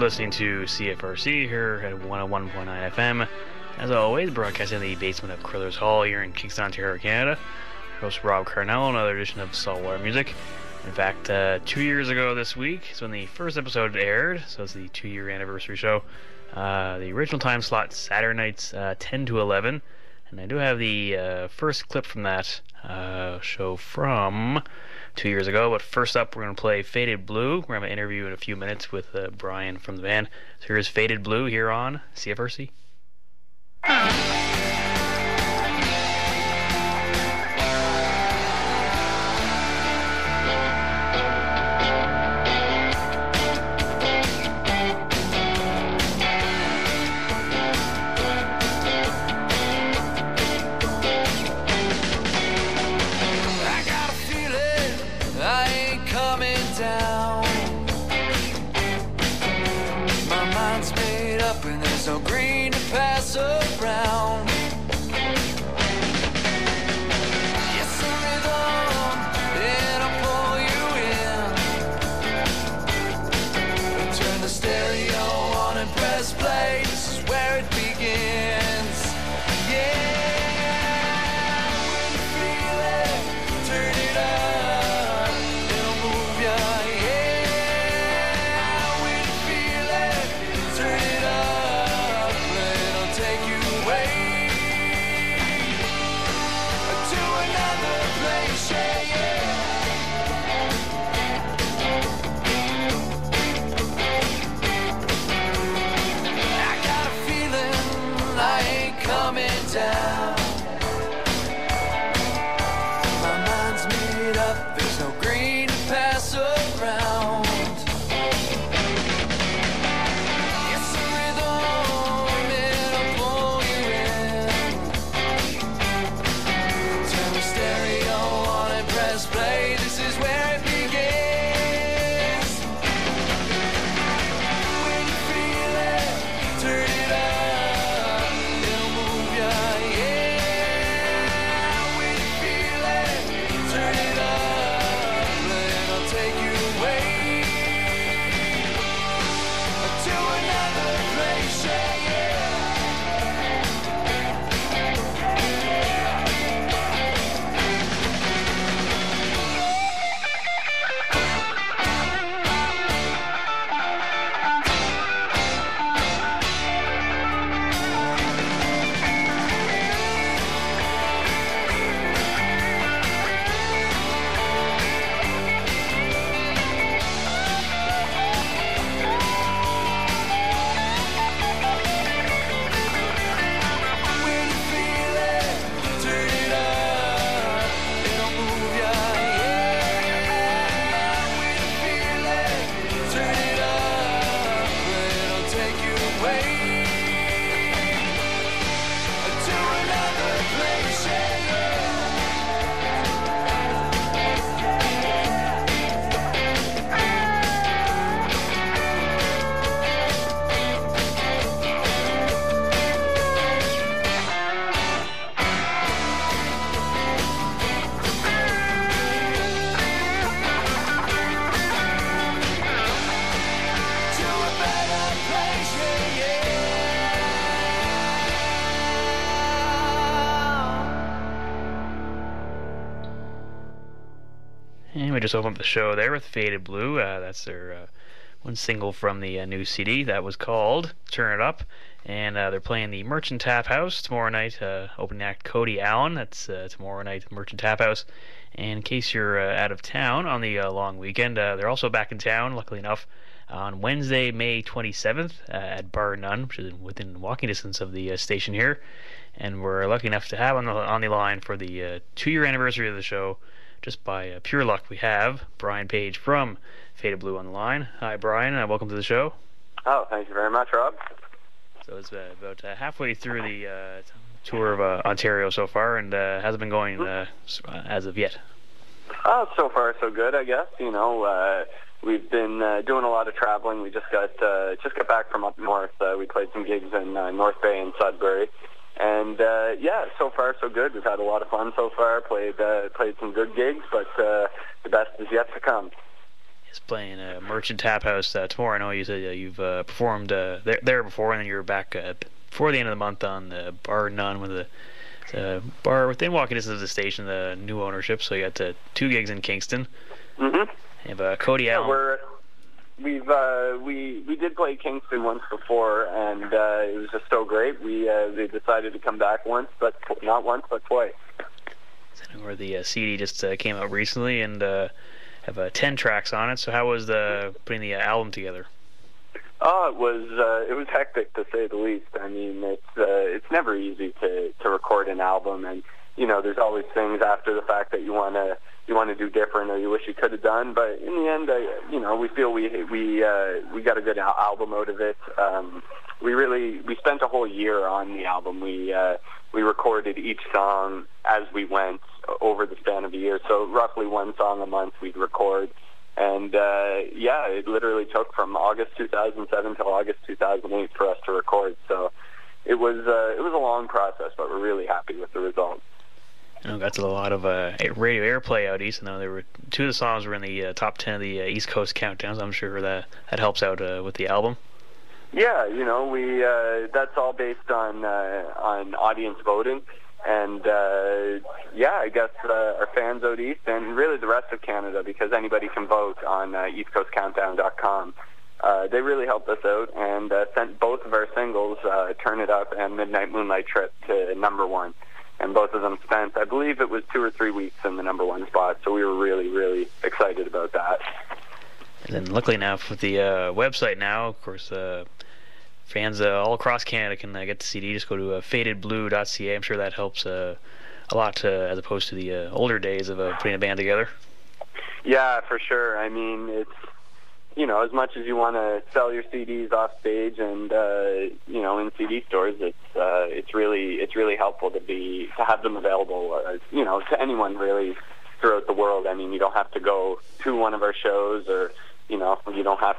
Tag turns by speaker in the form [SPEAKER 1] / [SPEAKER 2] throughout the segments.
[SPEAKER 1] listening to CFRC here at 101.9 FM. As always, broadcasting in the basement of Crillers Hall here in Kingston, Ontario, Canada. Host Rob Carnell, another edition of Saltwater Music. In fact, 2 years ago this week is when the first episode aired, so it's the 2-year anniversary show. The original time slot, Saturday nights 10 to 11. And I do have the first clip from that show from 2 years ago. But first up, we're going to play Faded Blue. We're going to have an interview in a few minutes with Brian from the band. So here's Faded Blue here on CFRC.
[SPEAKER 2] Around. Yes, the rhythm, it'll pull you in. Turn the stereo on and press play. This is where it begins. Yeah, when you feel it, turn it up. It'll move ya. Yeah, when you feel it, turn it up. Down. My mind's made up, there's no green to pass around. It's the rhythm, it'll pull you in. Turn the stereo on and press play, this is where it begins. When you feel it, turn it up.
[SPEAKER 1] We just opened up the show there with Faded Blue. That's their one single from the new CD that was called Turn It Up. And they're playing the Merchant Tap House tomorrow night. Opening act Cody Allen. That's tomorrow night, Merchant Tap House. And in case you're out of town on the long weekend, they're also back in town, luckily enough, on Wednesday, May 27th at Bar None, which is within walking distance of the station here. And we're lucky enough to have on the line for the 2-year anniversary of the show. Just by pure luck, we have Brian Page from Faded Blue on the line. Hi, Brian. Welcome to the show.
[SPEAKER 3] Oh, thank you very much, Rob.
[SPEAKER 1] So it's about halfway through the tour of Ontario so far, and hasn't been going as of yet.
[SPEAKER 3] So far, so good, I guess. You know, we've been doing a lot of traveling. We just got back from up north. We played some gigs in North Bay and Sudbury. And, yeah, so far so good. We've had a lot of fun so far, played some good gigs, but the best is yet to come.
[SPEAKER 1] Is playing Merchant Tap House tomorrow. I know you said you've performed there before, and then you're back before the end of the month on the Bar None with the bar within walking distance of the station, the new ownership. So you got 2 gigs in Kingston.
[SPEAKER 3] Mm-hmm.
[SPEAKER 1] You have Cody Allen.
[SPEAKER 3] We did play Kingston once before, and it was just so great. They decided to come back once, but not once, but twice.
[SPEAKER 1] Where the CD just came out recently, and have 10 tracks on it. So how was putting the album together?
[SPEAKER 3] Oh, it was hectic to say the least. I mean, it's never easy to record an album, and there's always things after the fact that you want to do different or you wish you could have done. But in the end, we feel we got a good album out of it. We spent a whole year on the album. We recorded each song as we went over the span of a year. So roughly one song a month we'd record. And it literally took from August 2007 till August 2008 for us to record. So it was a long process, but we're really happy with the result.
[SPEAKER 1] Got to a lot of radio airplay out east. There were 2 of the songs were in the top 10 of the East Coast countdowns. I'm sure that helps out with the album.
[SPEAKER 3] Yeah, we that's all based on audience voting, and I guess our fans out east and really the rest of Canada, because anybody can vote on EastCoastCountdown.com. They really helped us out and sent both of our singles, "Turn It Up" and "Midnight Moonlight Trip," to number 1. And both of them spent, I believe it was 2 or 3 weeks in the number 1 spot. So we were really, really excited about that.
[SPEAKER 1] And then luckily now with the website now, of course, fans all across Canada can get the CD. Just go to fadedblue.ca. I'm sure that helps a lot as opposed to the older days of putting a band together.
[SPEAKER 3] Yeah, for sure. I mean, it's, as much as you want to sell your CDs off stage and in CD stores, it's really helpful to have them available to anyone really throughout the world. I mean, you don't have to go to one of our shows, or you don't have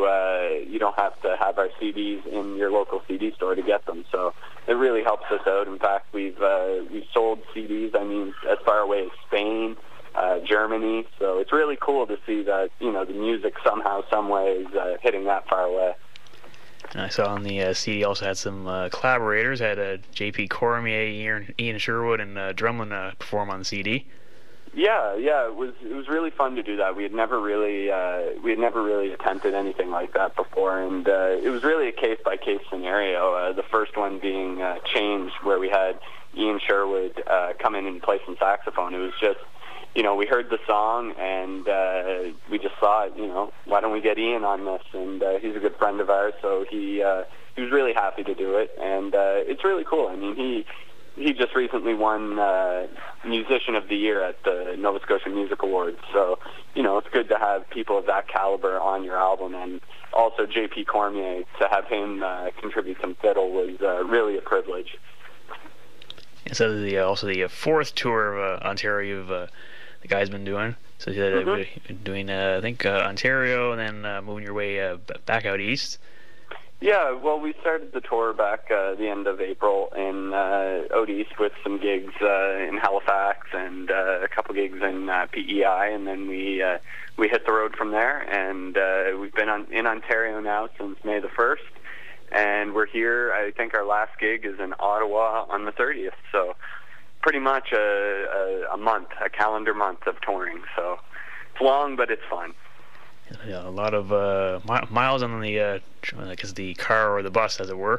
[SPEAKER 3] to have our CDs in your local CD store to get them. So it really helps us out. In fact, we've sold CDs, as far away as Spain, Germany. So it's really cool to see that the music somehow, some way is hitting that far away.
[SPEAKER 1] And I saw on the CD also had some collaborators. Had J.P. Cormier, Ian Sherwood, and Drumlin perform on the CD.
[SPEAKER 3] Yeah, it was really fun to do that. We had never really attempted anything like that before, and it was really a case by case scenario. The first one being Change, where we had Ian Sherwood come in and play some saxophone. It was just, we heard the song and we just thought, why don't we get Ian on this? And he's a good friend of ours, so he was really happy to do it, and it's really cool. I mean, he just recently won Musician of the Year at the Nova Scotia Music Awards. So, it's good to have people of that caliber on your album. And also J.P. Cormier, to have him contribute some fiddle was really a privilege.
[SPEAKER 1] And so also the 4th tour of Ontario the guy's been doing. So you've been doing, I think, Ontario, and then moving your way back out east.
[SPEAKER 3] Yeah, well, we started the tour back the end of April in out east with some gigs in Halifax and a couple gigs in PEI, and then we hit the road from there. And we've been in Ontario now since May the 1st, and we're here. I think our last gig is in Ottawa on the 30th. So pretty much a month, a calendar month of touring. So it's long, but it's fun.
[SPEAKER 1] Yeah, a lot of miles on the car or the bus, as it were.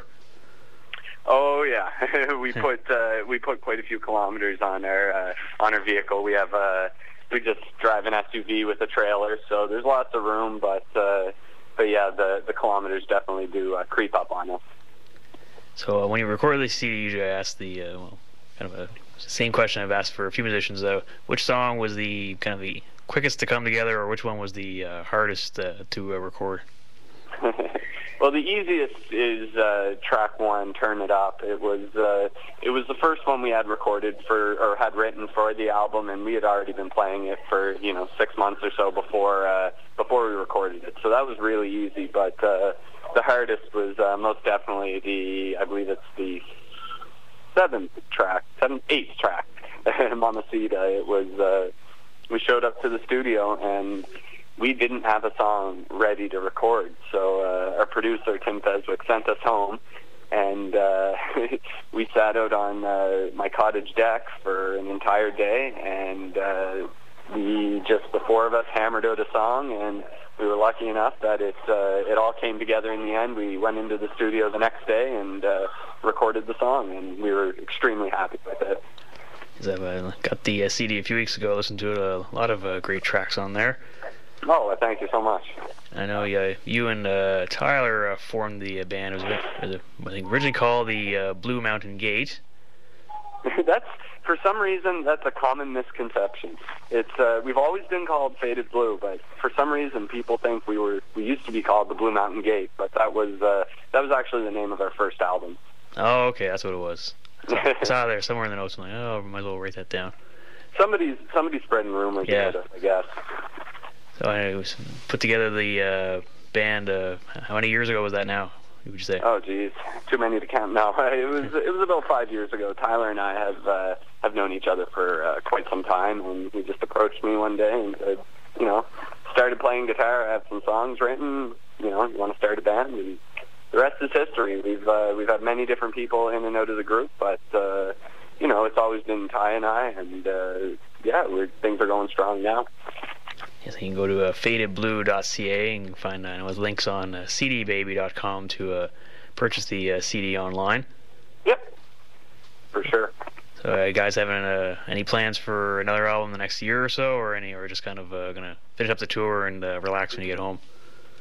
[SPEAKER 3] Oh yeah, we put quite a few kilometers on our vehicle. We just drive an SUV with a trailer, so there's lots of room. But yeah, the kilometers definitely do creep up on us.
[SPEAKER 1] So when you record the CD, usually I ask the kind of a same question I've asked for a few musicians. Which song was the kind of the quickest to come together, or which one was the hardest to record?
[SPEAKER 3] Well, the easiest is track 1, "Turn It Up." It was the first one we had recorded or had written for the album, and we had already been playing it for 6 months or so before we recorded it. So that was really easy. But the hardest was most definitely I believe it's the 8th track, Mamacita. It was. We showed up to the studio, and we didn't have a song ready to record. So our producer, Tim Feswick, sent us home, and we sat out on my cottage deck for an entire day, and the four of us hammered out a song, and we were lucky enough that it all came together in the end. We went into the studio the next day and recorded the song, and we were extremely happy with it.
[SPEAKER 1] I got the CD a few weeks ago, listened to it, a lot of great tracks on there.
[SPEAKER 3] Oh, thank you so much.
[SPEAKER 1] I know you and Tyler formed the band. It was I think originally called the Blue Mountain Gate.
[SPEAKER 3] For some reason, that's a common misconception. It's we've always been called Faded Blue, but for some reason, people think we used to be called the Blue Mountain Gate, but that was actually the name of our first album.
[SPEAKER 1] Oh, okay, that's what it was. I saw there somewhere in the notes. I'm like, oh, might as well write that down.
[SPEAKER 3] Somebody's spreading rumors about us, I guess.
[SPEAKER 1] So I was put together the band. How many years ago was that now? What would you say?
[SPEAKER 3] Oh, geez, too many to count now. It was about 5 years ago. Tyler and I have known each other for quite some time, and he just approached me one day and said, started playing guitar. I have some songs written. You want to start a band? And the rest is history. We've had many different people in and out of the group, but it's always been Ty and I, and things are going strong now.
[SPEAKER 1] Yes, you can go to fadedblue.ca and find links on cdbaby.com to purchase the CD online.
[SPEAKER 3] Yep, for sure.
[SPEAKER 1] So, you guys having any plans for another album the next year or so, or just kind of gonna finish up the tour and relax when you get home?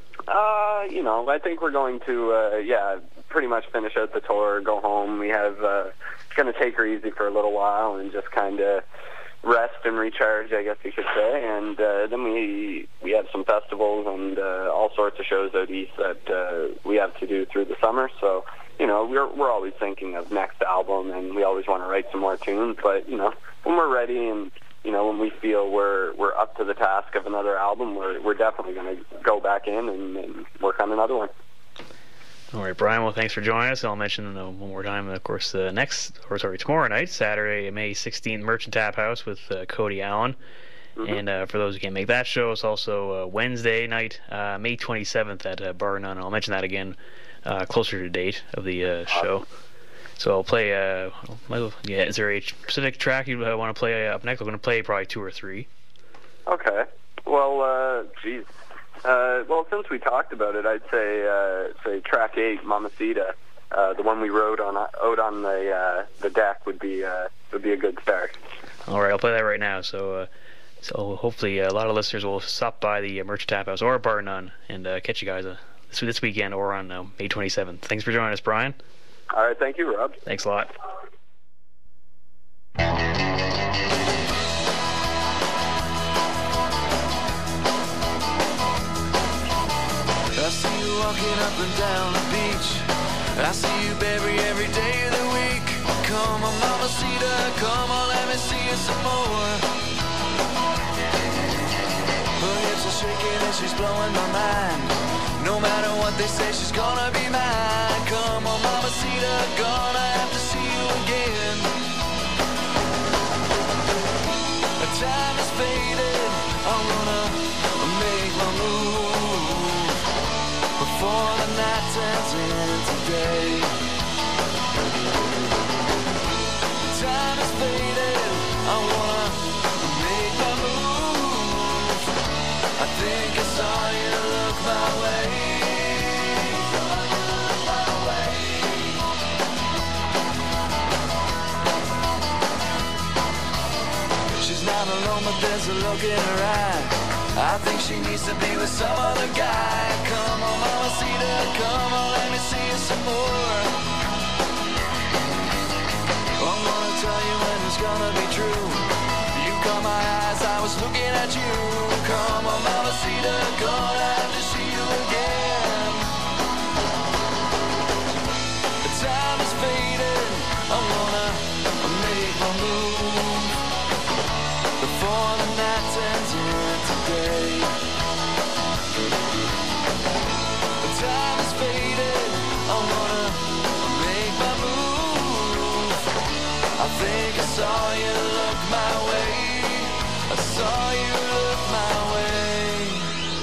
[SPEAKER 3] I think we're going to, pretty much finish out the tour, go home. We have, it's going to take her easy for a little while and just kind of rest and recharge, I guess you could say. And then we have some festivals and all sorts of shows out east that we have to do through the summer. So, we're always thinking of next album, and we always want to write some more tunes. But, when we're ready and when we feel we're up to the task of another album, we're definitely going to go back in and work on another one.
[SPEAKER 1] All right, Brian, well, thanks for joining us. I'll mention one more time, of course, tomorrow night, Saturday, May 16th, Merchant Tap House with Cody Allen. Mm-hmm. And for those who can't make that show, it's also Wednesday night, May 27th at Bar None. I'll mention that again closer to date of the show. So I'll play, is there a specific track you want to play up next? I'm going to play probably 2 or 3. Okay.
[SPEAKER 3] Well, since we talked about it, I'd say track 8, Mamacita, the one we wrote out on the deck would be a good start.
[SPEAKER 1] All right, I'll play that right now. So hopefully a lot of listeners will stop by the Merchant Tap House or Bar None and catch you guys this weekend or on May 27th. Thanks for joining us, Brian.
[SPEAKER 3] All right, thank you, Rob.
[SPEAKER 1] Thanks a lot.
[SPEAKER 2] I see you walking up and down the beach. I see you, baby, every day of the week. Come on, Mamacita, come on, let me see you some more. Her hips are shaking and she's blowing my mind. No matter what they say, she's gonna be mine. Come on, Mamacita, gonna have to see you again. The time is faded, I wanna make my move before the night turns into day. The time is faded, I wanna make my move. I think I saw you look my way. She's not alone, but there's a look in her eye. I think she needs to be with some other guy. Come on, Mamacita, come on, let me see you some more. I'm gonna tell you when it's gonna be true. You caught my eyes, I was looking at you. Come on, Mamacita, gonna have to see you again. The time is fading, I wanna make my move before the night turns into day. The time is fading, I wanna make my move. I think I saw you look my way. I saw you look my way.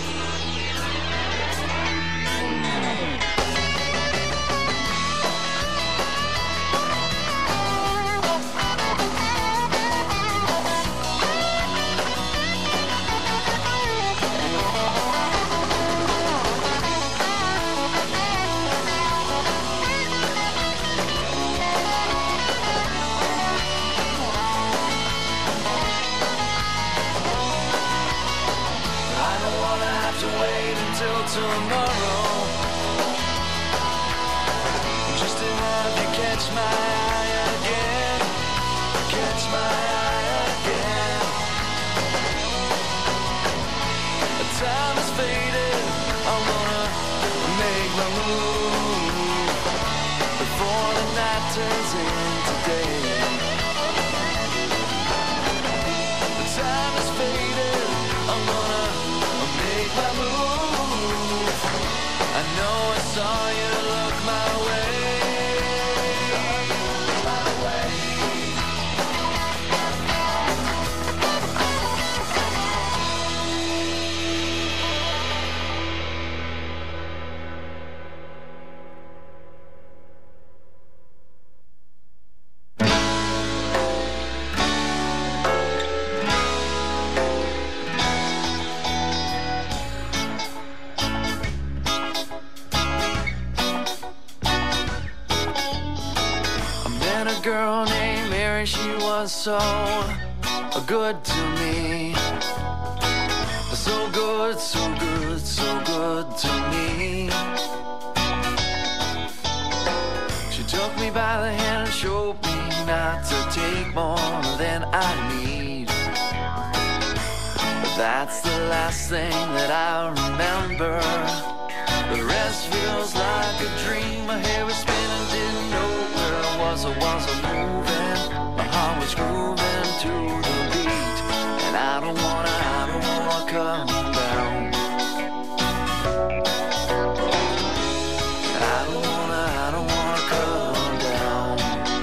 [SPEAKER 2] wait until tomorrow, just to have you catch my eye again, catch my eye again. The time has faded, I wanna make my move before the night turns into day. The time has faded, I wanna make my move. I know I saw you look my way. Girl named Mary, she was so good to me. So good, so good, so good to me. She took me by the hand and showed me not to take more than I need. But that's the last thing that I remember. The rest feels like a dream. My hair was spinning, didn't know where I was moving. My heart was grooving to the beat, and I don't wanna come down. I don't wanna come down.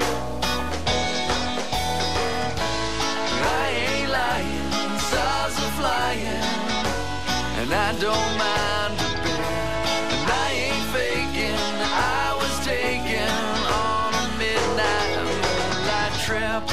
[SPEAKER 2] I ain't lying, stars are flying, and I don't mind a bit. And I ain't faking, I was taken on a midnight moonlight trip.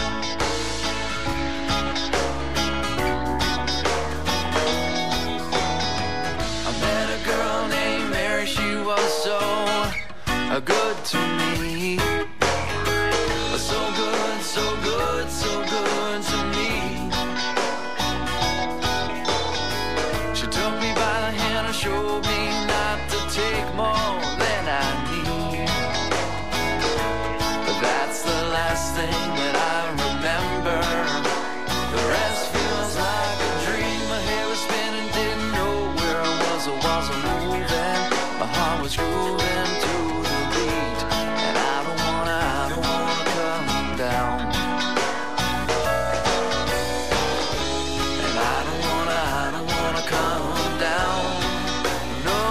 [SPEAKER 2] I met a girl named Mary, she was so good to me. So good, so good, so good to me. She took me by the hand and showed me not to take more than I need. But that's the last thing that I remember. The rest feels like a dream. My hair was spinning, didn't know where I wasn't moving. My heart was grooving to the beat, and I don't wanna come down. And I don't wanna come down. No,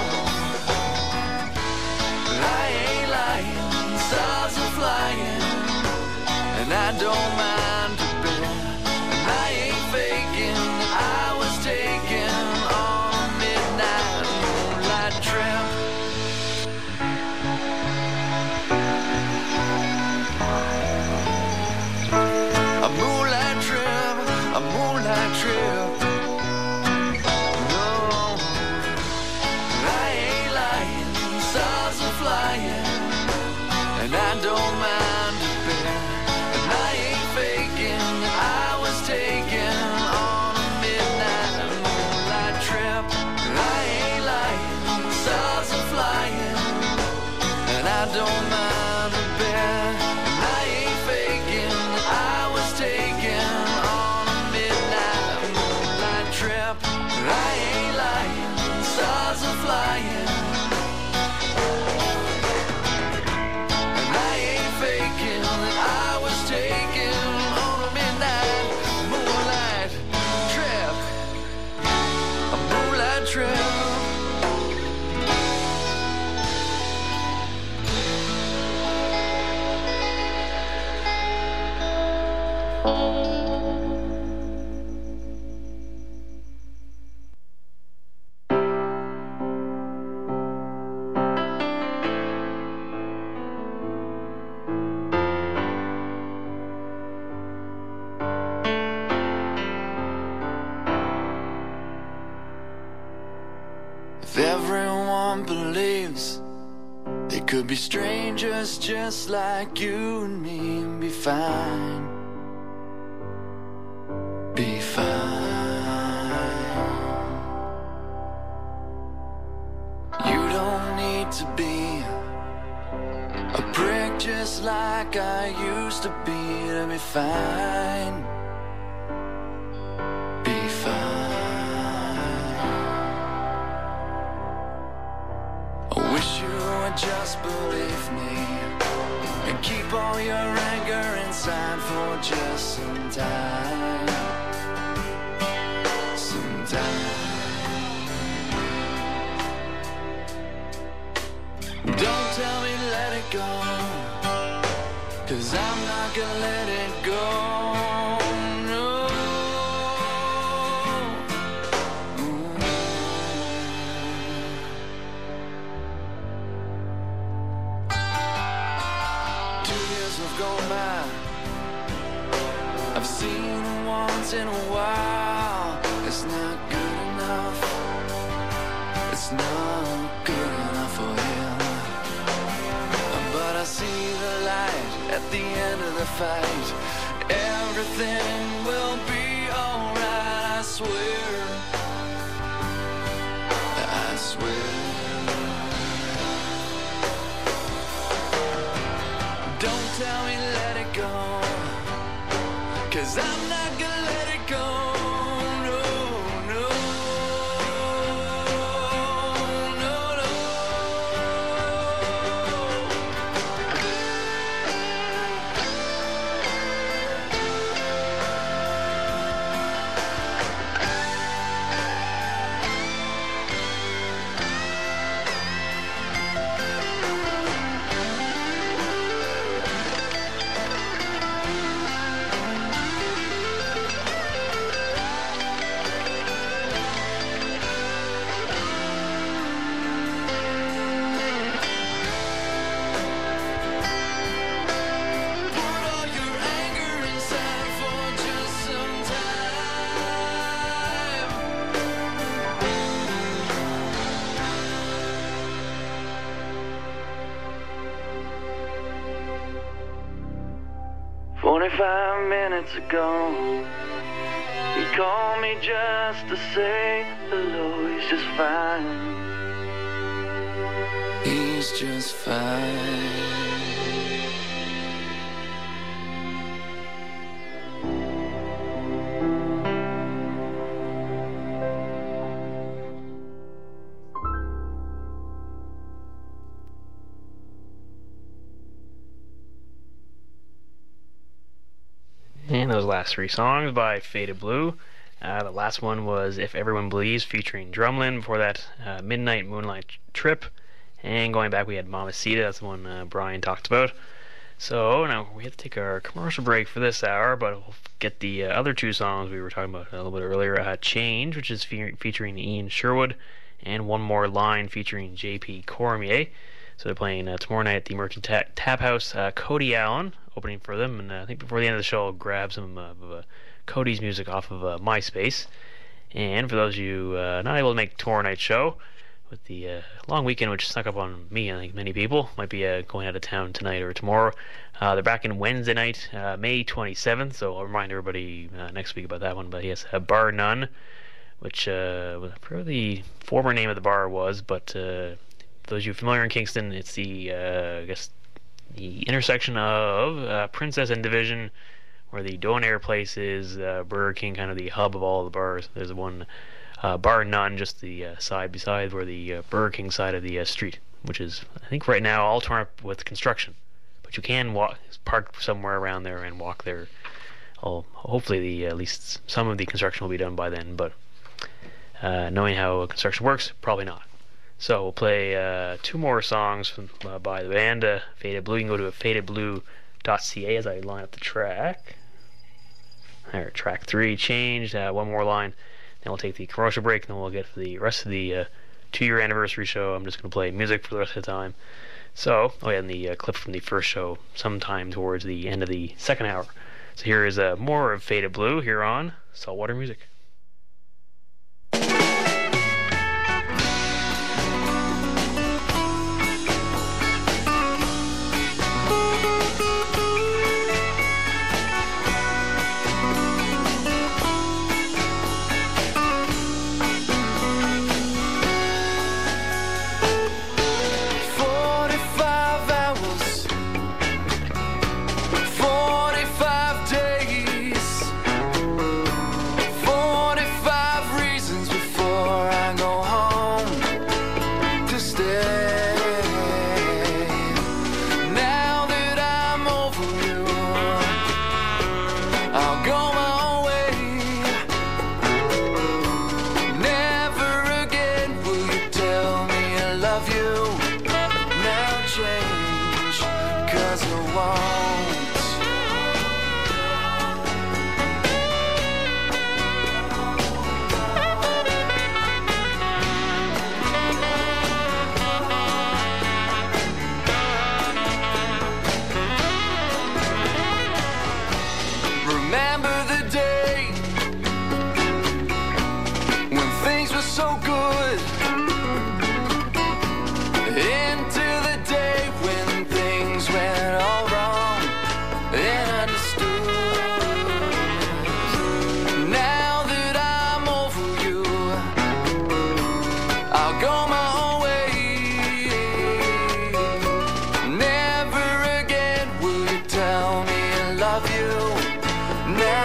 [SPEAKER 2] I ain't lying, stars are flying, and I don't mind a bit. And I ain't faking, I was taken on a midnight moonlight trip. A moonlight trip, a moonlight trip. No, I ain't lying, stars are flying, and I don't mind a bit. And I ain't faking, I was taken on a midnight moonlight trip. And I ain't lying, stars are flying, and I don't mind a bit. And I ain't faking, I was taken on a midnight moonlight trip. And I ain't lying, stars are flying, and I ain't faking that I was taken on a midnight moonlight trip. A moonlight trip. If everyone believes they could be strangers just like you and me and be fine, be fine. like I used to be fine. Be fine. I wish you would just believe me and keep all your anger inside for just some time. Some time. Don't tell me let it go, 'cause I'm not gonna let it go, no. Two years have gone by, I've seen her once in a while. It's not good enough, it's not good enough for him. But I see the light at the end of the fight. Everything will be alright, I swear. I swear. Don't tell me let it go, 'cause I'm not gonna let it go. No, no. No, no. 45 minutes ago, he called me just to say hello. He's just fine. He's just fine.
[SPEAKER 1] And those last three songs by Faded Blue. The last one was If Everyone Believes featuring Drumlin. Before that, Midnight Moonlight Trip. And going back, we had Mamacita. That's the one Brian talked about. So now we have to take our commercial break for this hour, but we'll get the other two songs we were talking about a little bit earlier. Change, which is featuring Ian Sherwood, and One More Line featuring J.P. Cormier. So they're playing tomorrow night at the Merchant Tap House. Cody Allen opening for them, and I think before the end of the show I'll grab some of Cody's music off of MySpace. And for those of you not able to make tomorrow night's show, with the long weekend which snuck up on me, I think many people might be going out of town tonight or tomorrow. They're back in Wednesday night, May 27th, so I'll remind everybody next week about that one. But yes, Bar None, which I forget the former name of the bar was, but those of you familiar in Kingston, it's the I guess the intersection of Princess and Division, where the Donair place is, Burger King, kind of the hub of all the bars. There's one Bar None, just the side beside where the Burger King side of the street, which is, I think right now, all torn up with construction. But you can park somewhere around there and walk there. Hopefully at least some of the construction will be done by then, but knowing how construction works, probably not. So we'll play two more songs by the band, Faded Blue. You can go to fadedblue.ca as I line up the track. There, track 3, Change, One More Line. Then we'll take the commercial break, and then we'll get for the rest of the 2-year anniversary show. I'm just going to play music for the rest of the time. So, and the clip from the first show sometime towards the end of the second hour. So here is more of Faded Blue here on Saltwater Music.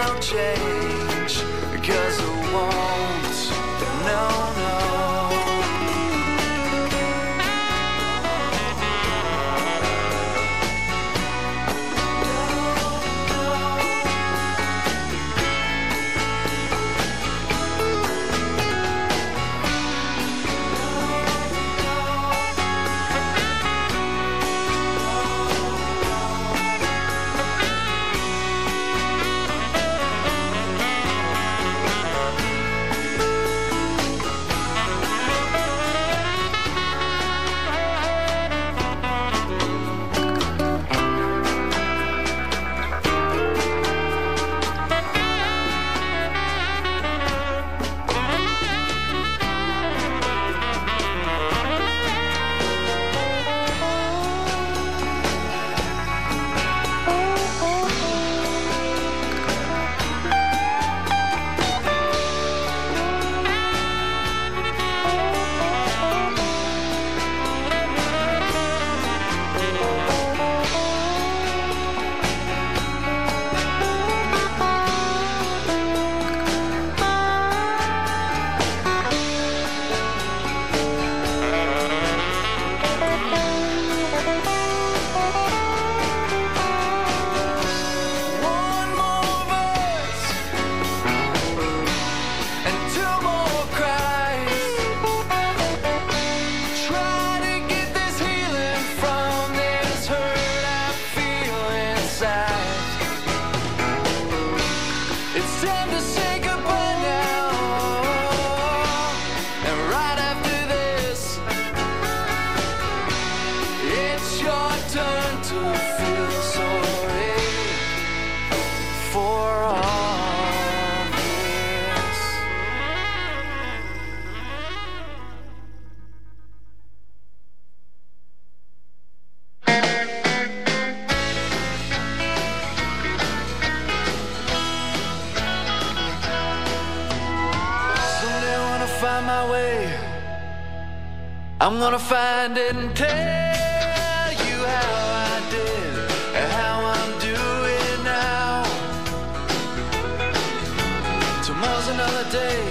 [SPEAKER 2] don't change, 'cause it won't. No, no. I'm gonna find it and tell you how I did and how I'm doing now. Tomorrow's another day.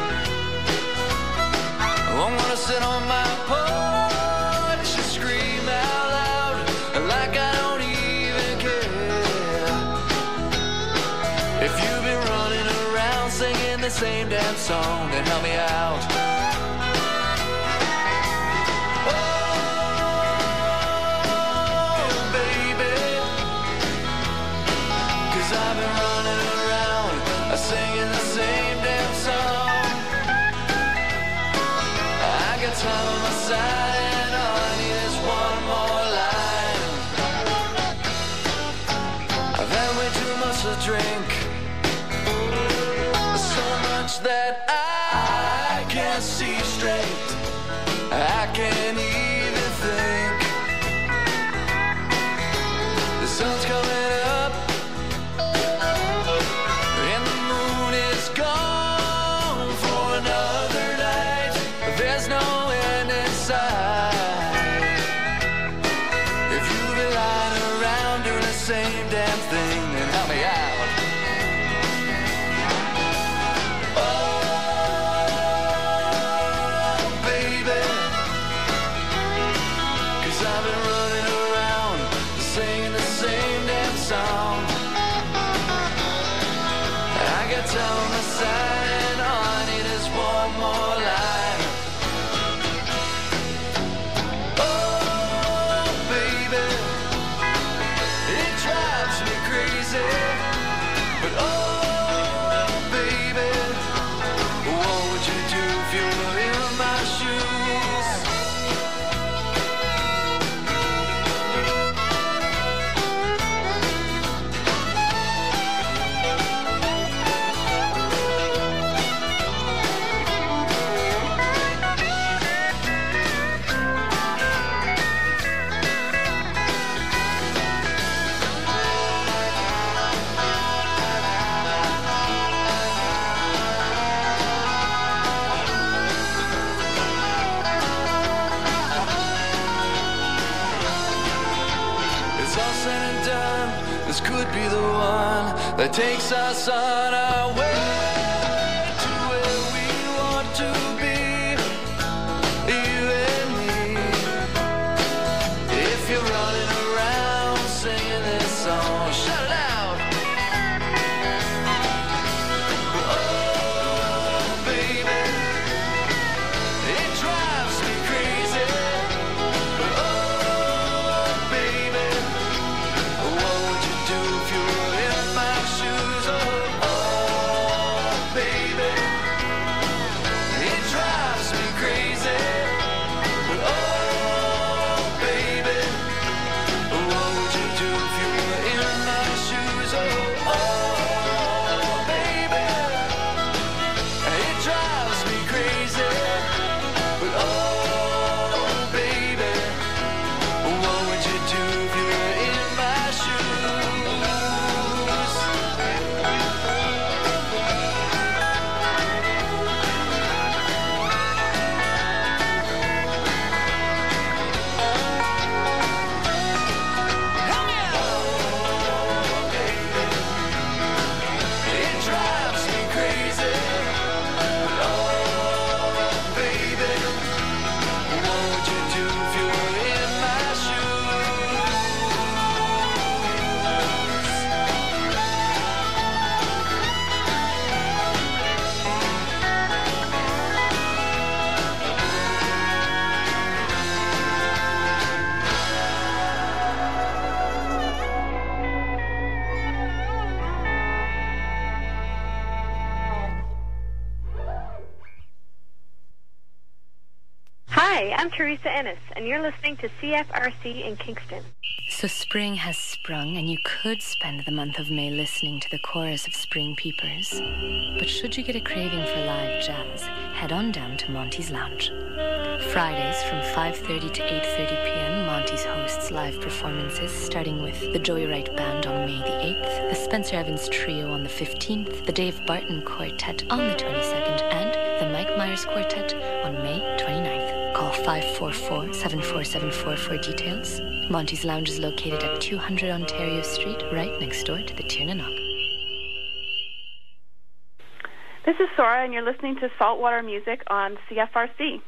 [SPEAKER 2] I'm gonna sit on my porch and scream out loud like I don't even care. If you've been running around singing the same damn song, then help me out. Singing the same damn song. I got time on my side and all I need is one more line. I've had way too much to drink, so much that I can't see straight. I can't even think. The sun's coming up and the moon is gone for another night. There's no end in sight. If you've been lying around doing the same damn thing, then help me out. Oh, baby, 'cause I've been running around singing the same damn song. I got time on my side and all I need is one more line. Oh, baby, it drives me crazy. But oh, baby, what would you do if you were in my shoes? that takes us on our way to where we want to be, you and me. If you're running around singing this song, shout it out. Oh, baby, it drives me crazy. Oh, baby, what would you do if you were in my shoes? Oh, baby, it drives me crazy. Oh, baby, what would you do if you were in my shoes? Oh, baby, it drives me crazy. Oh, baby, what would you do if you were in my shoes? It drives me crazy. Oh, baby, what would you do if you were in my shoes?
[SPEAKER 4] Hi, I'm Teresa Ennis, and you're listening to CFRC in Kingston.
[SPEAKER 5] So spring has sprung, and you could spend the month of May listening to the chorus of spring peepers. But should you get a craving for live jazz, head on down to Monty's Lounge. Fridays from 5:30 to 8:30 p.m., Monty's hosts live performances, starting with the Joyride Band on May the 8th, the Spencer Evans Trio on the 15th, the Dave Barton Quartet on the 22nd, and the Mike Myers Quartet on May 29th. Call 544-7474 for details. Monty's Lounge is located at 200 Ontario Street, right next door to the Tiernan.
[SPEAKER 4] This is Sora, and you're listening to Saltwater Music on CFRC.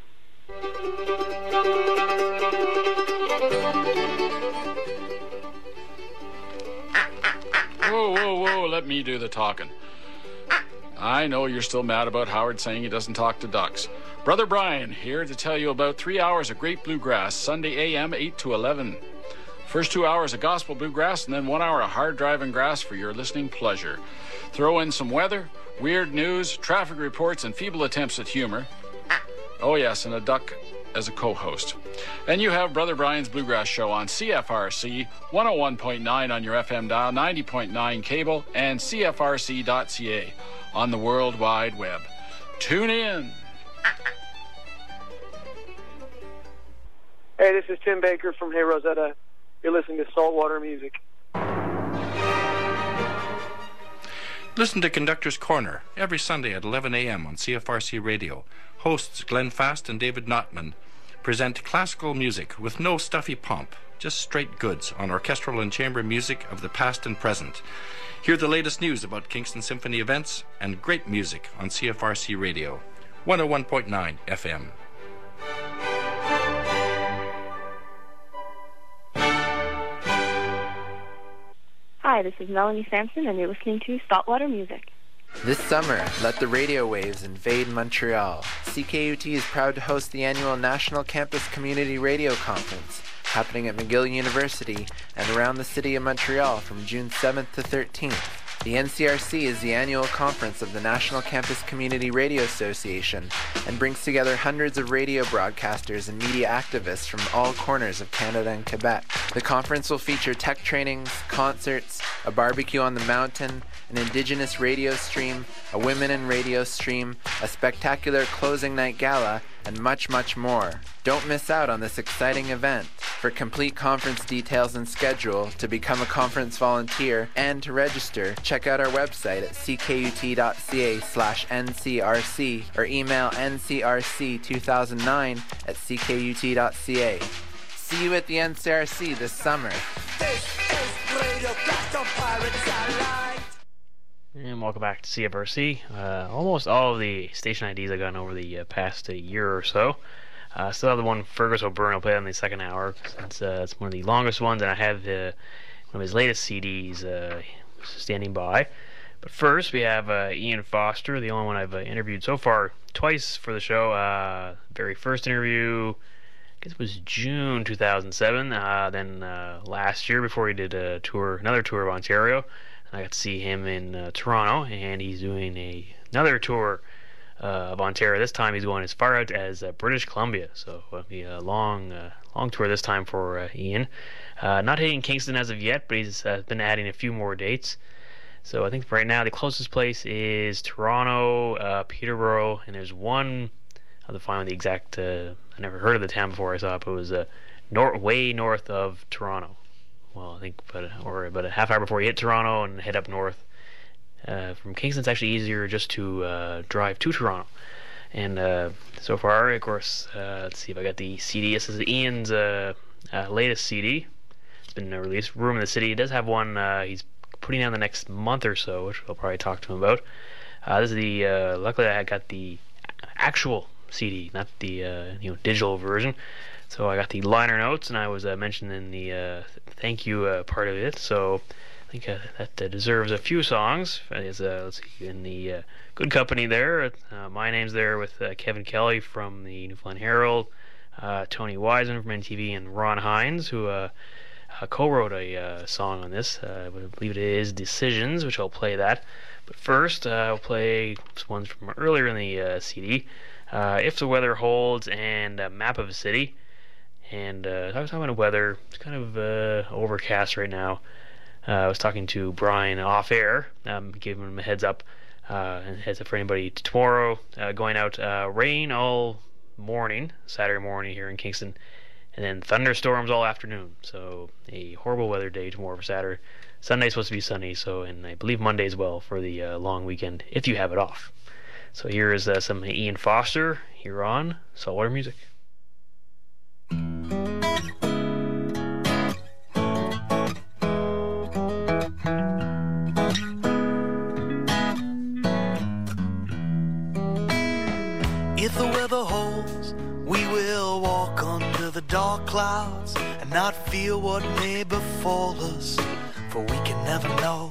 [SPEAKER 6] Whoa, let me do the talking. I know you're still mad about Howard saying he doesn't talk to ducks. Brother Brian here to tell you about 3 hours of great bluegrass, Sunday a.m. 8 to 11. First 2 hours of gospel bluegrass and then 1 hour of hard driving grass for your listening pleasure. Throw in some weather, weird news, traffic reports, and feeble attempts at humor. Oh yes, and a duck as a co-host. And you have Brother Brian's Bluegrass Show on CFRC 101.9 on your FM dial, 90.9 cable, and CFRC.ca on the World Wide Web. Tune in.
[SPEAKER 7] Hey, this is Tim Baker from Hey Rosetta. You're listening to Saltwater Music.
[SPEAKER 8] Listen to Conductor's Corner every Sunday at 11 a.m. on CFRC Radio. Hosts Glenn Fast and David Notman present classical music with no stuffy pomp, just straight goods on orchestral and chamber music of the past and present. Hear the latest news about Kingston Symphony events and great music on CFRC Radio, 101.9 FM.
[SPEAKER 4] Hi, this is Melanie Sampson, and you're listening to Saltwater Music.
[SPEAKER 9] This summer, let the radio waves invade Montreal. CKUT is proud to host the annual National Campus Community Radio Conference, happening at McGill University and around the city of Montreal from June 7th to 13th. The NCRC is the annual conference of the National Campus Community Radio Association and brings together hundreds of radio broadcasters and media activists from all corners of Canada and Quebec. The conference will feature tech trainings, concerts, a barbecue on the mountain, an Indigenous radio stream, a Women in Radio stream, a spectacular closing night gala, and much, much more. Don't miss out on this exciting event. For complete conference details and schedule, to become a conference volunteer, and to register, check out our website at ckut.ca/ncrc or email ncrc2009@ckut.ca. See you at the NCRC this summer.
[SPEAKER 2] This is Radio Blast on Pirate Satellite.
[SPEAKER 1] And welcome back to CFRC. Almost all of the station IDs I've gotten over the past year or so. Still have the one Fergus O'Byrne I'll play on the second hour. It's one of the longest ones, and I have one of his latest CDs standing by. But first, we have Ian Foster, the only one I've interviewed so far twice for the show. Very first interview, I guess it was June 2007. Then last year, before he did another tour of Ontario, I got to see him in Toronto, and he's doing another tour of Ontario. This time he's going as far out as British Columbia, so it'll be a long tour this time for Ian. Not hitting Kingston as of yet, but he's been adding a few more dates. So I think right now the closest place is Toronto, Peterborough, and there's one, I'll have to find the exact, I never heard of the town before I saw it, but it was way north of Toronto. Well, I think about a half hour before you hit Toronto and head up north. From Kingston, it's actually easier just to drive to Toronto. And so far, of course, let's see if I got the CD. This is Ian's latest CD. It's been released. Room in the City. He does have one he's putting out the next month or so, which I'll probably talk to him about. This is the luckily I got the actual CD, not the digital version. So I got the liner notes, and I was mentioned in the thank you part of it. So I think that deserves a few songs. Let's see, in the good company there. My name's there with Kevin Kelly from the Newfoundland Herald, Tony Wiseman from NTV, and Ron Hines, who co-wrote a song on this. I believe it is Decisions, which I'll play that. But first, I'll play some ones from earlier in the CD. If the Weather Holds and Map of a City. And I was talking about weather. It's kind of overcast right now. I was talking to Brian off air, giving him a heads up. And heads up for anybody tomorrow. Going out rain all morning, Saturday morning here in Kingston, and then thunderstorms all afternoon. So a horrible weather day tomorrow for Saturday. Sunday's supposed to be sunny, and I believe Monday as well for the long weekend if you have it off. So here is some Ian Foster here on Saltwater Music.
[SPEAKER 2] If the weather holds, we will walk under the dark clouds and not feel what may befall us, for we can never know.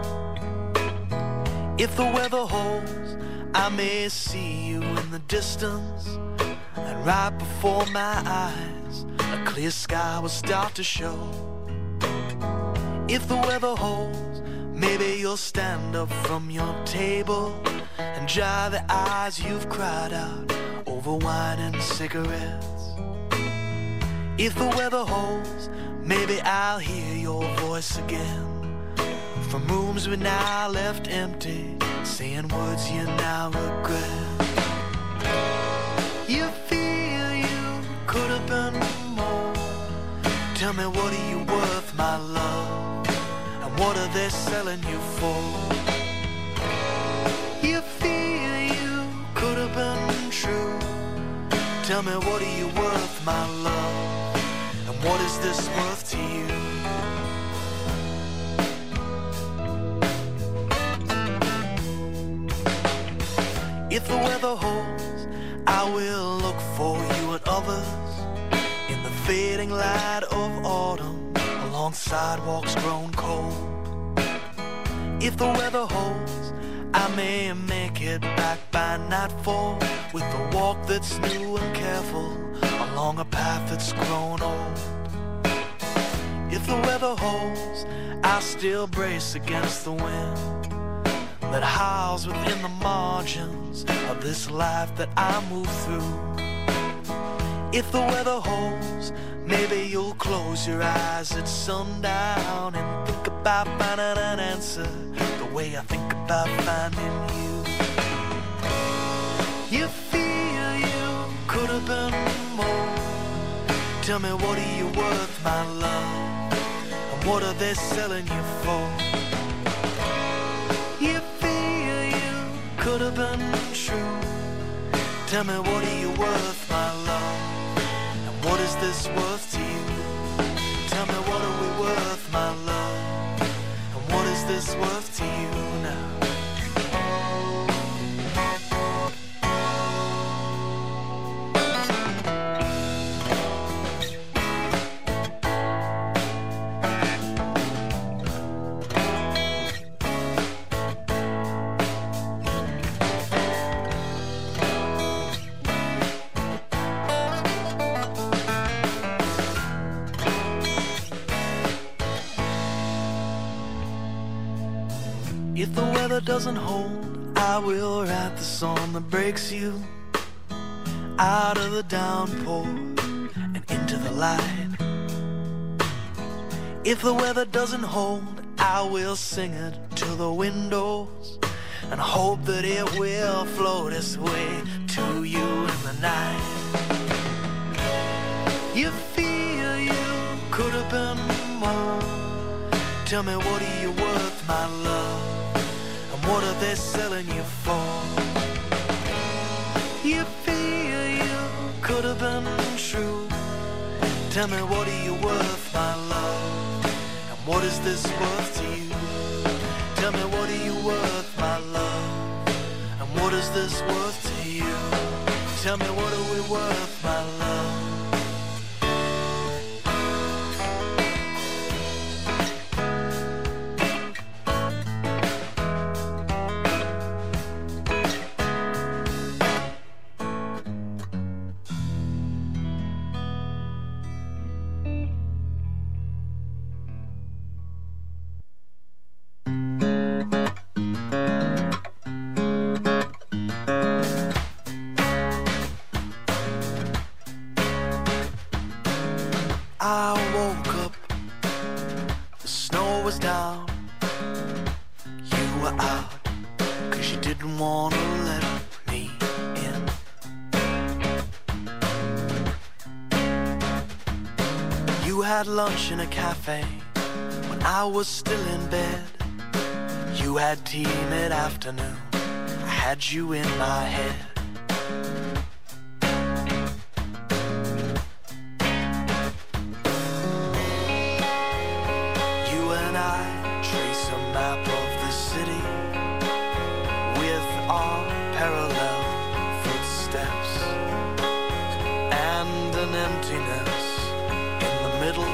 [SPEAKER 2] If the weather holds, I may see you in the distance, and right before my eyes, a clear sky will start to show. If the weather holds, maybe you'll stand up from your table and dry the eyes you've cried out over wine and cigarettes. If the weather holds, maybe I'll hear your voice again from rooms we now left empty, saying words you now regret. You feel you could have been more. Tell me, what are you worth, my love? And what are they selling you for? You feel you could have been true. Tell me, what are you worth, my love? And what is this worth to you? If the weather holds, I will look for you and others in the fading light of autumn, along sidewalks grown cold. If the weather holds, I may make it back by nightfall, with a walk that's new and careful along a path that's grown old. If the weather holds, I still brace against the wind that howls within the margins of this life that I move through. If the weather holds, maybe you'll close your eyes at sundown and think about finding an answer the way I think about finding you. You feel you could have been more. Tell me, what are you worth, my love? And what are they selling you for? You feel you could have been true. Tell me, what are you worth, my love? And what is this worth to you? Tell me, what are we worth, my love? And what is this worth to you now? doesn't hold, I will write the song that breaks you out of the downpour and into the light. If the weather doesn't hold, I will sing it to the windows and hope that it will float its way to you in the night. You feel you could have been more. Tell me, what are you worth, my love? And what are they selling you for? You feel you could have been true. Tell me, what are you worth, my love? And what is this worth to you? Tell me, what are you worth, my love? And what is this worth to you? Tell me, what are we worth, my love? I woke up, the snow was down. You were out, 'cause you didn't want to let me in. You had lunch in a cafe when I was still in bed. You had tea mid-afternoon, I had you in my head. Trace a map of the city with our parallel footsteps and an emptiness in the middle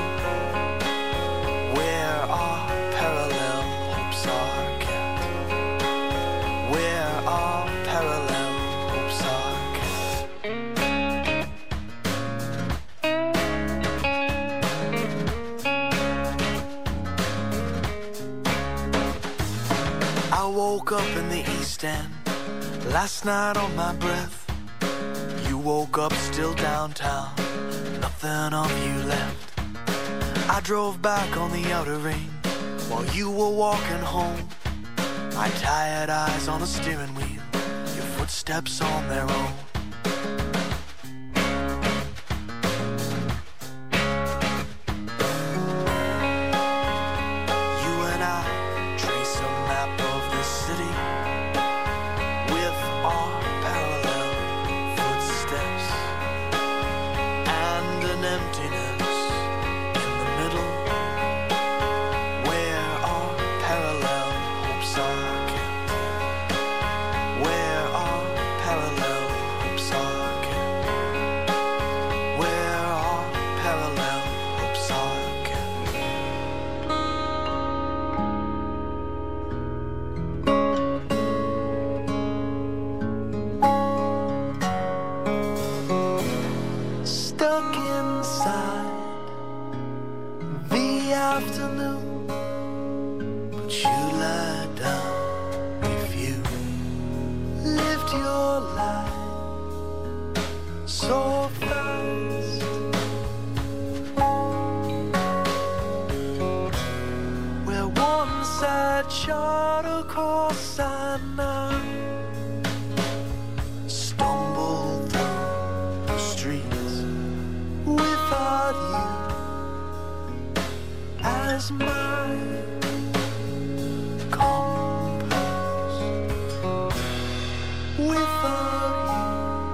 [SPEAKER 2] where our parallel hopes are kept, where our parallel hopes are kept. I woke up in the East End last night on my breath. You woke up still downtown, nothing of you left. I drove back on the outer ring while you were walking home. My tired eyes on the steering wheel, your footsteps on their own. You and I trace a map of the city with our parallel footsteps and an emptiness in the middle where our parallel hopes are kept, where our parallel hopes are kept, where our parallel hopes are kept. Stuck inside the afternoon, but you lie down if you lived your life so fast. Where one side chart across and now stumble through the streets without you as my compass, without you.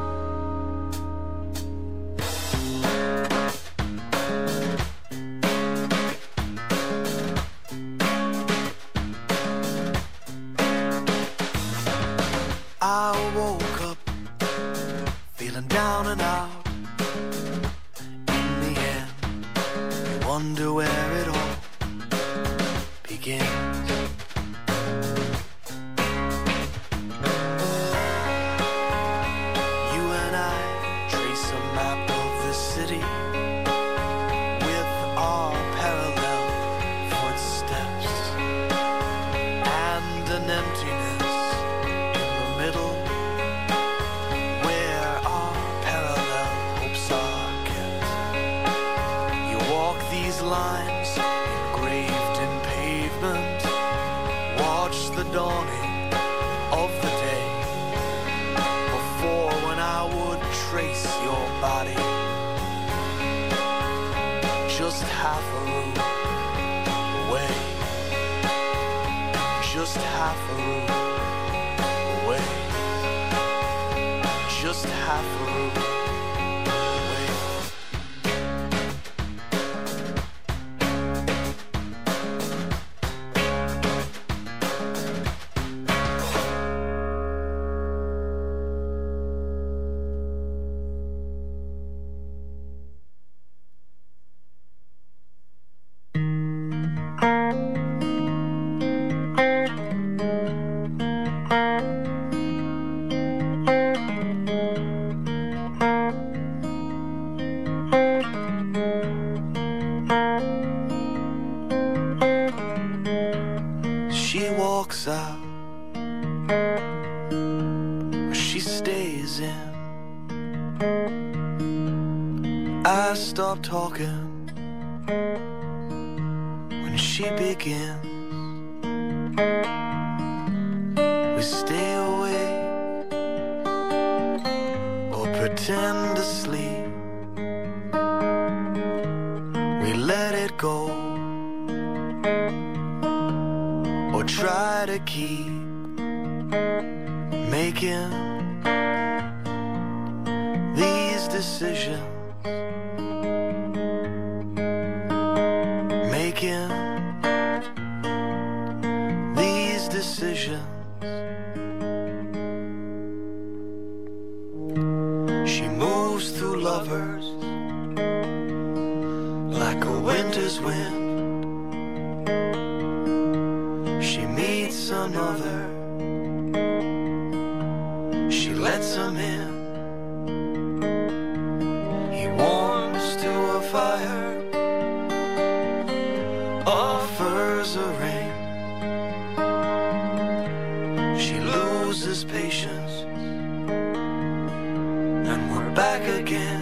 [SPEAKER 2] I woke up feeling down and out. In the end, you wonder where it all begins. You and I trace a map of the city with our parallel footsteps and an emptiness body, just half a room away, just half a room away, just half a room away. She walks out, or she stays in. I stop talking when she begins. We stay awake or pretend to sleep. We let it go or try to keep making these decisions, making these decisions. She moves through lovers like a winter's wind. She meets another, she lets him in. He warms to a fire, offers a ring. She loses patience, and we're back again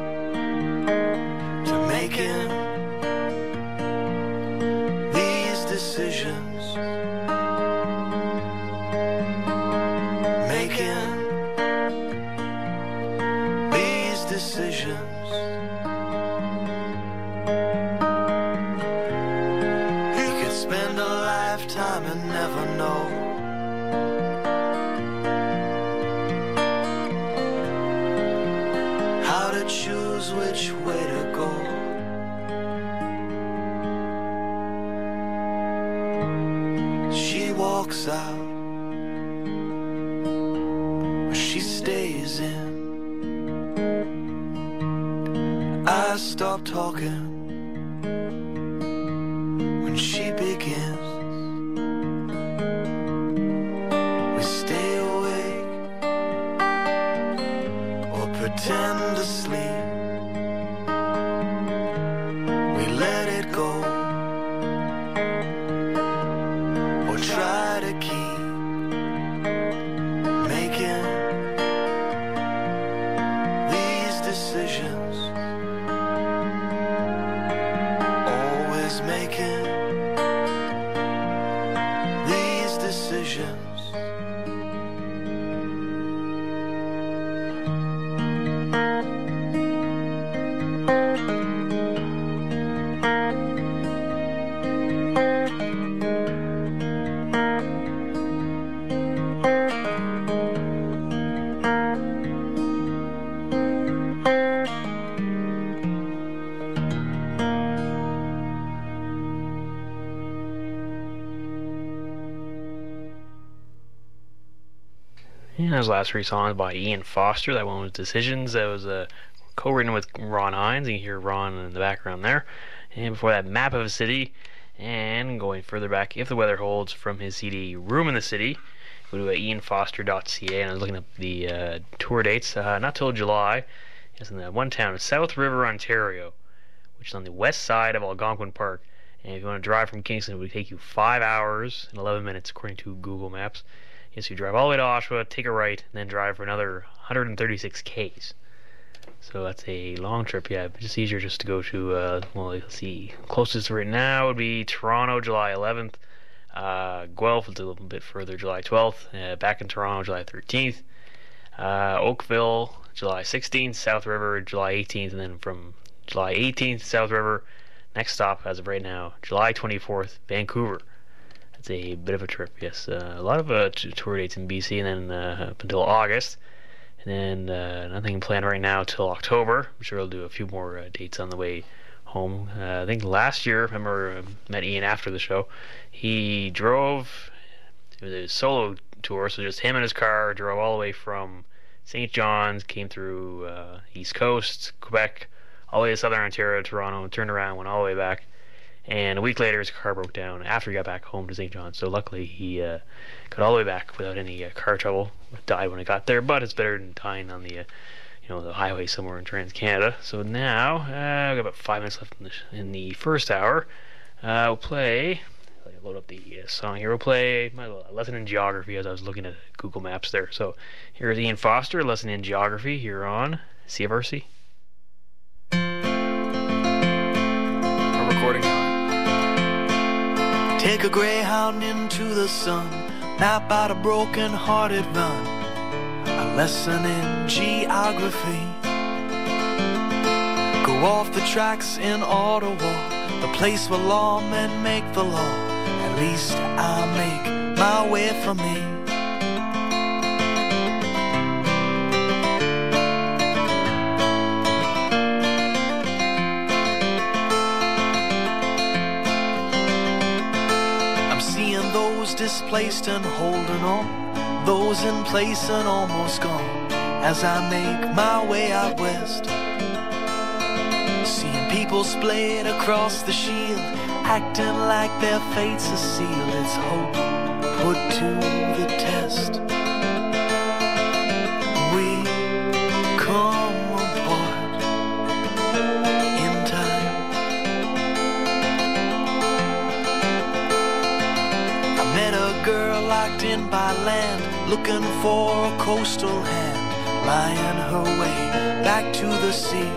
[SPEAKER 2] to making these decisions. Making these decisions. He could spend a lifetime and never know how to choose which way to go. She walks out, she stays in. I stop talking when she begins. We stay awake or pretend to sleep. We let it go or try to keep making these decisions. Always making these decisions.
[SPEAKER 1] And those last three songs by Ian Foster. That one was Decisions. That was co-written with Ron Hines. You can hear Ron in the background there. And before that, Map of a City. And going further back, If the Weather Holds, from his CD Room in the City. Go to ianfoster.ca. And I was looking up the tour dates. Not till July. It's in that one town, South River, Ontario, which is on the west side of Algonquin Park. And if you want to drive from Kingston, it would take you 5 hours and 11 minutes according to Google Maps. Yes, you drive all the way to Oshawa, take a right, and then drive for another 136 Ks. So that's a long trip. Yeah, it's just easier just to go to, well, let's see. Closest right now would be Toronto, July 11th. Guelph, a little bit further, July 12th. Back in Toronto, July 13th. Oakville, July 16th, South River, July 18th, and then from July 18th, South River. Next stop, as of right now, July 24th, Vancouver. That's a bit of a trip, yes. A lot of tour dates in BC, and then up until August. And then nothing planned right now till October. I'm sure I'll do a few more dates on the way home. I think last year, I remember met Ian after the show. He drove, it was a solo tour, so just him and his car drove all the way from St. John's, came through East Coast, Quebec, all the way to Southern Ontario, Toronto, turned around, went all the way back. And a week later, his car broke down after he got back home to St. John's. So luckily, he got all the way back without any car trouble. Died when he got there, but it's better than dying on the, the highway somewhere in Trans-Canada. So now, I've got about 5 minutes left in the first hour. We'll play. I'll load up the song here. We'll play my lesson in geography as I was looking at Google Maps there. So here's Ian Foster, lesson in geography here on CFRC.
[SPEAKER 9] We're recording now.
[SPEAKER 2] Take a greyhound into the sun, map out a broken-hearted run, a lesson in geography. Go off the tracks in Ottawa, the place where lawmen make the law. At least I'll make my way for me. Displaced and holding on, those in place and almost gone, as I make my way out west. Seeing people splayed across the shield, acting like their fates are sealed. It's hope put to the test. We come apart in time. Girl locked in by land, looking for a coastal hand, lying her way back to the sea.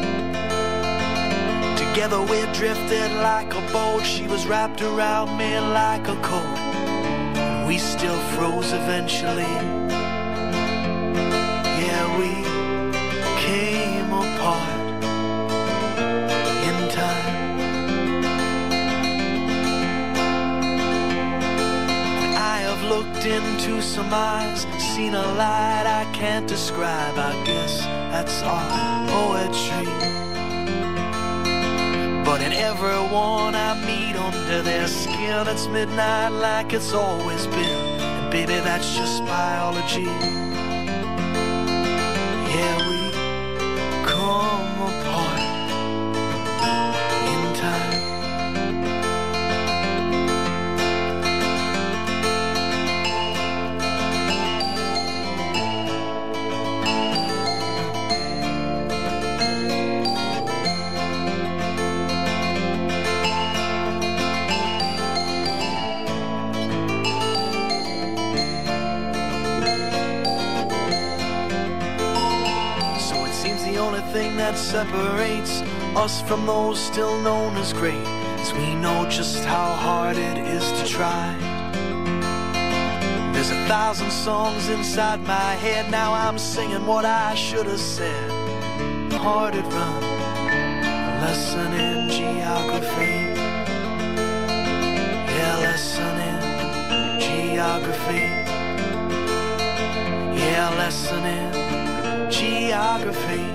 [SPEAKER 2] Together we drifted like a boat, she was wrapped around me like a coat, and we still froze eventually. Yeah, we came apart in time. Looked into some eyes, seen a light I can't describe. I guess that's our poetry. But in everyone I meet under their skin, it's midnight like it's always been. And baby, that's just biology. Yeah, we come apart in time. Thing that separates us from those still known as great is we know just how hard it is to try. There's 1,000 songs inside my head, now I'm singing what I should have said. Hearted run, a lesson in geography. Yeah, lesson in geography. Yeah, lesson in geography.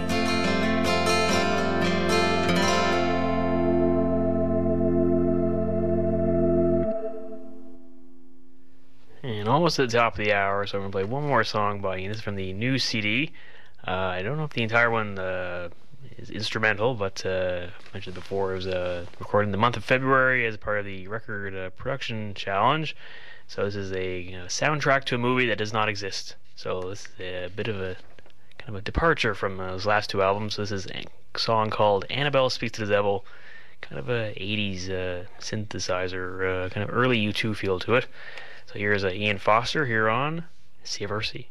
[SPEAKER 1] And almost at the top of the hour, so I'm going to play one more song by Ian. This is from the new CD. I don't know if the entire one is instrumental, but I mentioned before it was recorded in the month of February as part of the record production challenge. So this is a soundtrack to a movie that does not exist. So this is a bit of a kind of a departure from those last two albums. So this is a song called Annabelle Speaks to the Devil. Kind of a 80s synthesizer, kind of early U2 feel to it. So here's Ian Foster here on CFRC.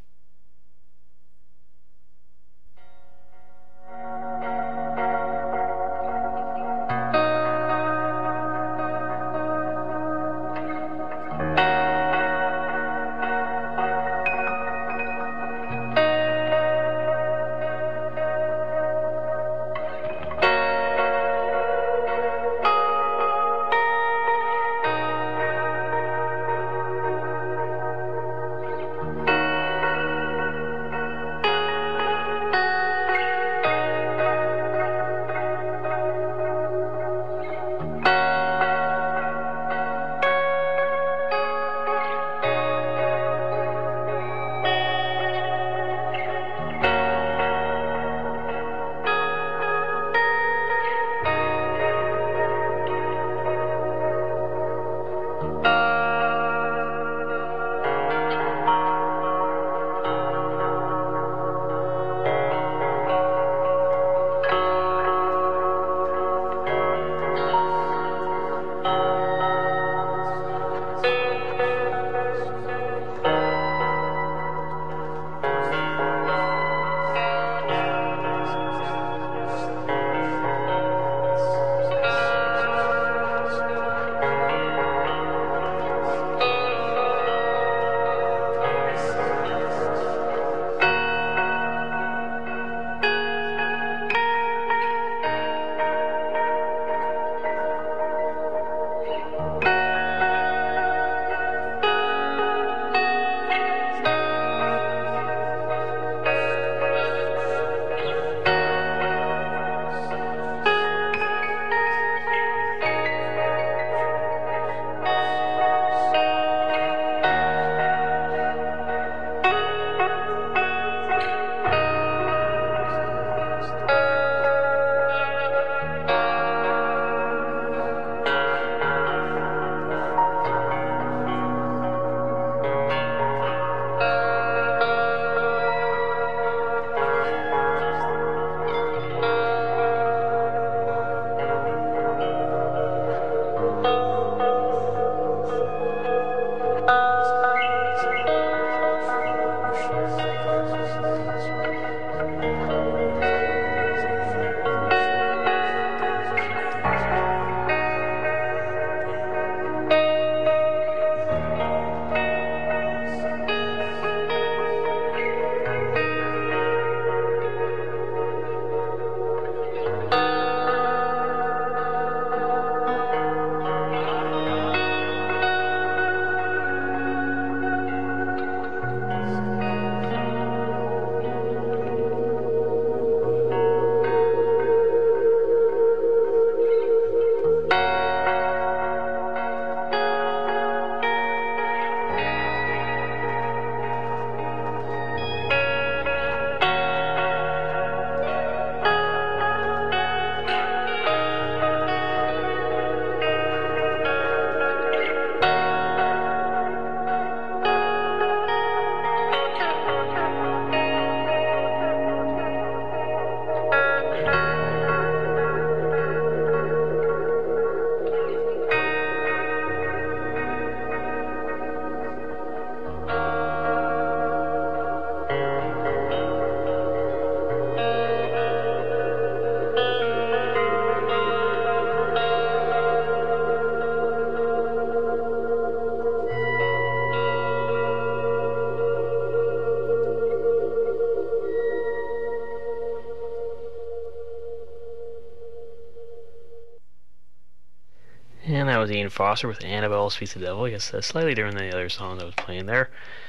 [SPEAKER 1] was Ian Foster with Annabelle Speaks the Devil. I guess slightly different than the other songs I was playing there.